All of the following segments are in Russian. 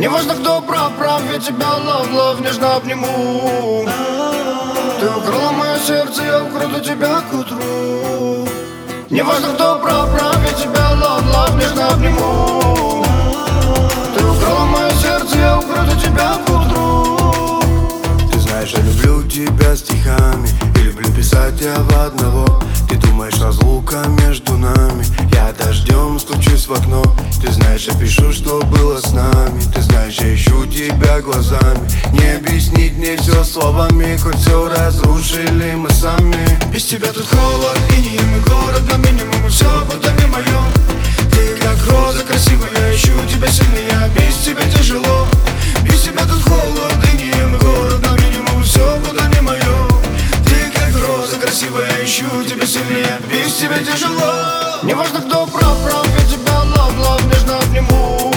Неважно, кто прав, я тебя love, нежно обниму. Ты украла мое сердце, я украду тебя к утру. Неважно, кто прав, я тебя love, нежно обниму. Ты украла мое сердце, я украду тебя к утру. Ты знаешь, я люблю тебя стихами и люблю писать я в одного. Ты думаешь, разлука между нами, я дождем стучусь в окно. Ты знаешь, я пишу, что было с нами. Ты знаешь, я ищу тебя глазами. Не объяснить мне все словами, хоть все разрушили мы сами. Без тебя тут холод, инеем и город на минимум, и все будто не мое. Ты как роза красивая, я ищу тебя сильнее, без тебя тяжело. Без тебя тут холод, инеем и город на минимум, и все будто не мое. Ты как роза красивая, я ищу тебя сильнее, без тебя тяжело. Неважно, кто прав, я тебя love, нежно обниму.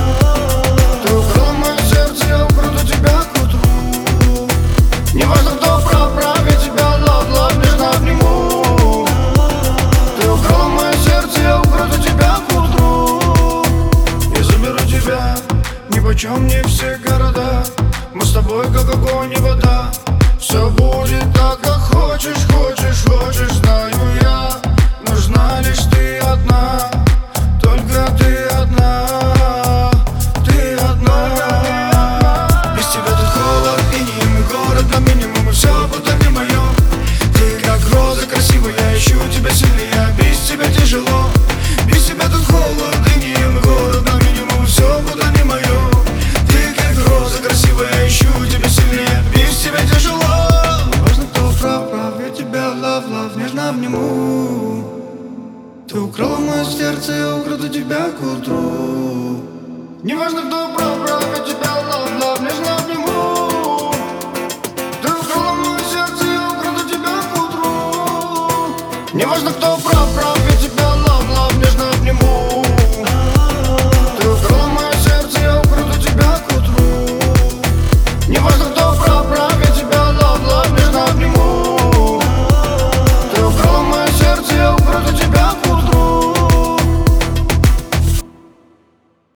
Ты украла мое сердце, я украду тебя к утру. Неважно, кто прав, я тебя love, нежно обниму. Ты украла мое сердце, я украду тебя к утру. Я заберу тебя, нипочем не все города. Мы с тобой как огонь и вода. Все будет так, как хочешь, знаю я. Нужна лишь ты одна, только ты одна, ты одна. Без тебя тут холод, инеем и город на минимум, и все будто не мое. Ты как роза красивая, я ищу тебя сильнее, без тебя тяжело. Без тебя тут холод, инеем и город на минимум, и все будто не мое. Ты как роза красивая, я ищу тебя сильнее, без тебя тяжело. Неважно, кто прав, я тебя love, нежно обниму. Ты украла мое сердце, я украду тебя к утру. Неважно, кто прав, я тебя love, нежно обниму. Ты украла мое сердце, я украду тебя к утру. Неважно, кто